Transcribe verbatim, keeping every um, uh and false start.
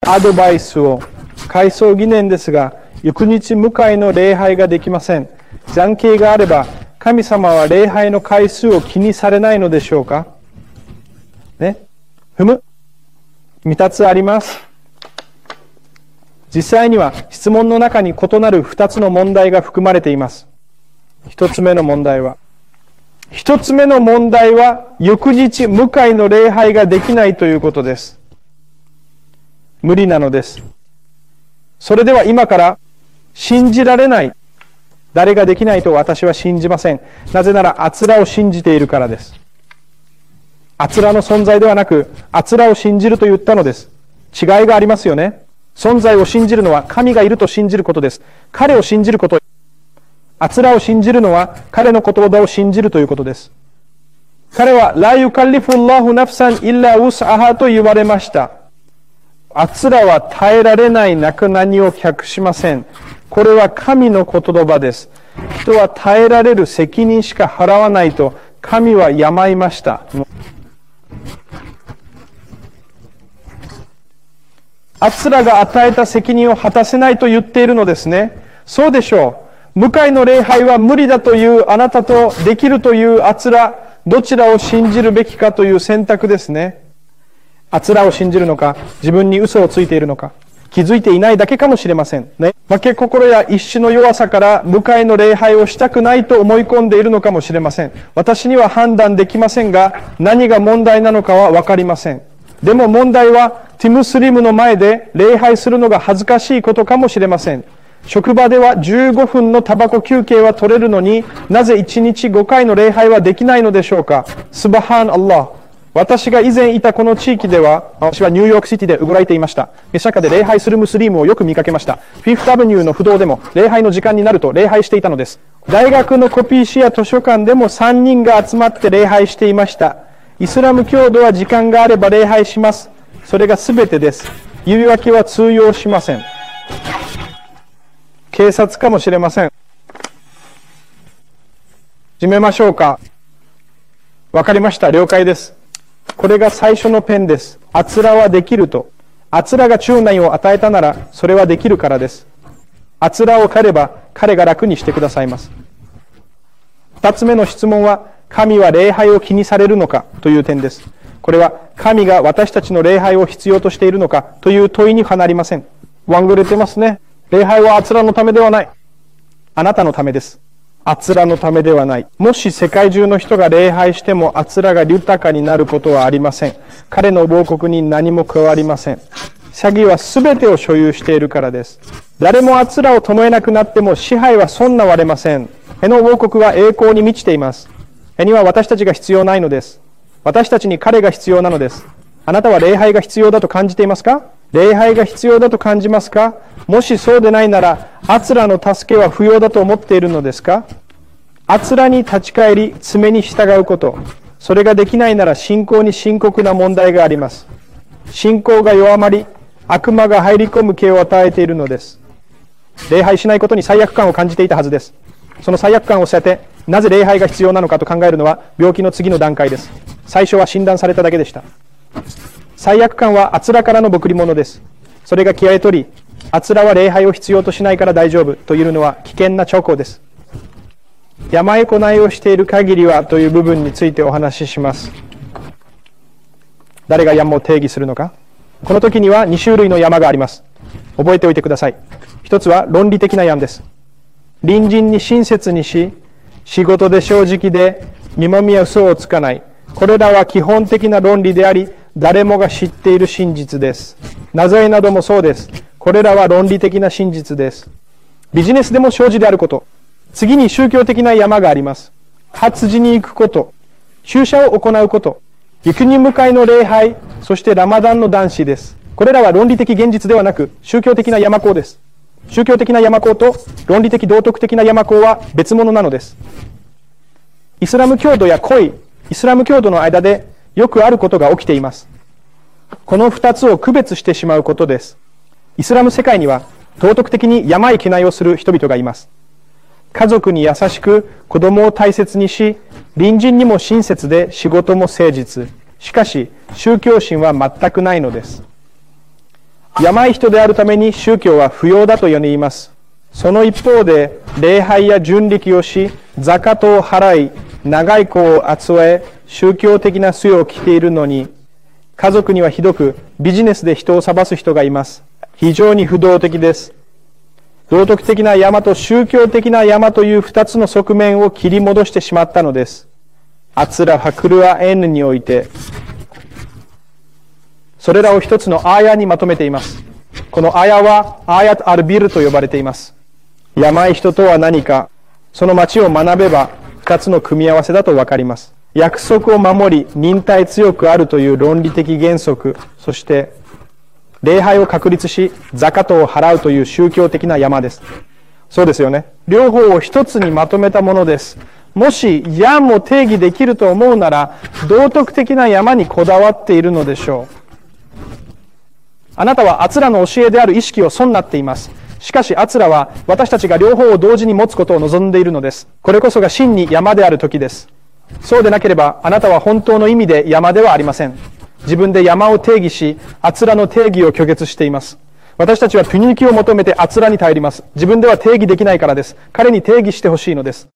アドバイスを。回想疑念ですが、翌日迎えの礼拝ができません。残形があれば、神様は礼拝の回数を気にされないのでしょうかね。ふむ。二つあります。実際には質問の中に異なる二つの問題が含まれています。一つ目の問題は、一つ目の問題は、翌日迎えの礼拝ができないということです。無理なのです。それでは今から信じられない。誰ができないと私は信じません。なぜなら、あつらを信じているからです。あつらの存在ではなく、あつらを信じると言ったのです。違いがありますよね。存在を信じるのは神がいると信じることです。彼を信じること。あつらを信じるのは彼の言葉を信じるということです。彼は、ラユカリフッラフナフサンイッラウスアハと言われました。あつらは耐えられないなく何を却しません。これは神の言葉です。人は耐えられる責任しか払わないと神は病いました。あつらが与えた責任を果たせないと言っているのですね。そうでしょう。向かいの礼拝は無理だというあなたとできるというあつら、どちらを信じるべきかという選択ですね。あつらを信じるのか、自分に嘘をついているのか、気づいていないだけかもしれません。ね、負け心や一種の弱さから向かいの礼拝をしたくないと思い込んでいるのかもしれません。私には判断できませんが、何が問題なのかはわかりません。でも問題は、ティムスリムの前で礼拝するのが恥ずかしいことかもしれません。職場ではじゅうごふんのタバコ休憩は取れるのになぜいちにちごかいの礼拝はできないのでしょうか。スバハンアッラー。私が以前いたこの地域では、私はニューヨークシティで動いていました。メシャカで礼拝するムスリームをよく見かけました。フィフスアベニューの不動でも礼拝の時間になると礼拝していたのです。大学のコピー誌や図書館でもさんにんが集まって礼拝していました。イスラム教徒は時間があれば礼拝します。それが全てです。言い訳は通用しません。警察かもしれません。始めましょうか。わかりました。了解です。これが最初のペンです。あつらはできると。あつらが中内を与えたなら、それはできるからです。あつらを狩れば、彼が楽にしてくださいます。二つ目の質問は、神は礼拝を気にされるのかという点です。これは、神が私たちの礼拝を必要としているのかという問いに離りません。ワングれてますね。礼拝はあつらのためではない。あなたのためです。あつらのためではない。もし世界中の人が礼拝してもあつらが豊かになることはありません。彼の亡国に何も加わりません。詐欺は全てを所有しているからです。誰もあつらを止めなくなっても支配はそんな割れません。への王国は栄光に満ちています。へには私たちが必要ないのです。私たちに彼が必要なのです。あなたは礼拝が必要だと感じていますか？礼拝が必要だと感じますか？もしそうでないなら、あつらの助けは不要だと思っているのですか？あつらに立ち返り、爪に従うこと。それができないなら信仰に深刻な問題があります。信仰が弱まり、悪魔が入り込む気を与えているのです。礼拝しないことに罪悪感を感じていたはずです。その罪悪感を捨てて、なぜ礼拝が必要なのかと考えるのは病気の次の段階です。最初は診断されただけでした。罪悪感はあつらからの贈り物です。それが消え取り、あつらは礼拝を必要としないから大丈夫というのは危険な兆候です。病行いをしている限りはという部分についてお話しします。誰が山を定義するのか。この時にはに種類の山があります。覚えておいてください。一つは論理的な山です。隣人に親切にし、仕事で正直で、身もみや嘘をつかない。これらは基本的な論理であり、誰もが知っている真実です。なぜなどもそうです。これらは論理的な真実です。ビジネスでも正直であること。次に宗教的な山があります。発事に行くこと。注射を行うこと。行くに向かいの礼拝。そしてラマダンの男子です。これらは論理的現実ではなく、宗教的な山高です。宗教的な山高と論理的道徳的な山高は別物なのです。イスラム教徒や濃いイスラム教徒の間でよくあることが起きています。この二つを区別してしまうことです。イスラム世界には道徳的に病いけないをする人々がいます。家族に優しく子供を大切にし、隣人にも親切で仕事も誠実。しかし宗教心は全くないのです。 やまい人であるために宗教は不要だと言います。その一方で、礼拝や巡礼をし、ザカトを払い、長い子を集え、宗教的な末を着ているのに、家族にはひどくビジネスで人を裁す人がいます。非常に不道徳です。道徳的な山と宗教的な山という二つの側面を切り戻してしまったのです。アツラ・ハクルア・エンにおいて、それらを一つのアーヤにまとめています。このアーヤはアーヤト・アルビルと呼ばれています。やまい人とは何か、その町を学べば二つの組み合わせだとわかります。約束を守り、忍耐強くあるという論理的原則、そして礼拝を確立し、ザカトを払うという宗教的な山です。そうですよね。両方を一つにまとめたものです。もし、山も定義できると思うなら、道徳的な山にこだわっているのでしょう。あなたはアツラの教えである意識を損なっています。しかし、アツラは私たちが両方を同時に持つことを望んでいるのです。これこそが真に山である時です。そうでなければ、あなたは本当の意味で山ではありません。自分で山を定義し、アツラの定義を拒絶しています。私たちは手抜きを求めてアツラに頼ります。自分では定義できないからです。彼に定義してほしいのです。